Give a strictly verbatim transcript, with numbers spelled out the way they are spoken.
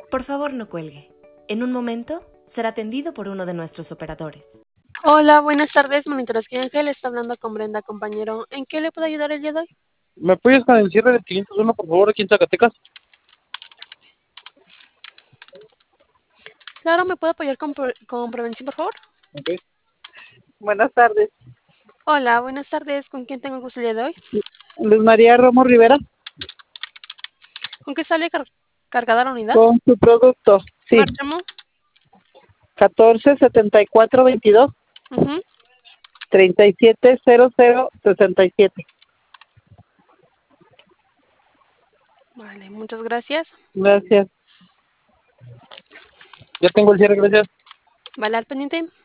Por favor, no cuelgue. En un momento será atendido por uno de nuestros operadores. Hola, buenas tardes, Monitores Ángel, está hablando con Brenda, compañero. ¿En qué le puedo ayudar el día de hoy? ¿Me apoyas con el cierre del quinientos uno, por favor, aquí en Zacatecas? Claro, ¿me puede apoyar con, pre- con prevención, por favor? Ok. Buenas tardes. Hola, buenas tardes, ¿con quién tengo el gusto el día de hoy? Luz María Romo Rivera, ¿Con qué sale car- cargada la unidad? con su producto, sí, Marchamos. catorce setenta y cuatro veintidós, Ujú. treinta y siete cero cero sesenta y siete. Vale, muchas gracias. Gracias. Ya tengo el cierre, gracias. Vale, al pendiente.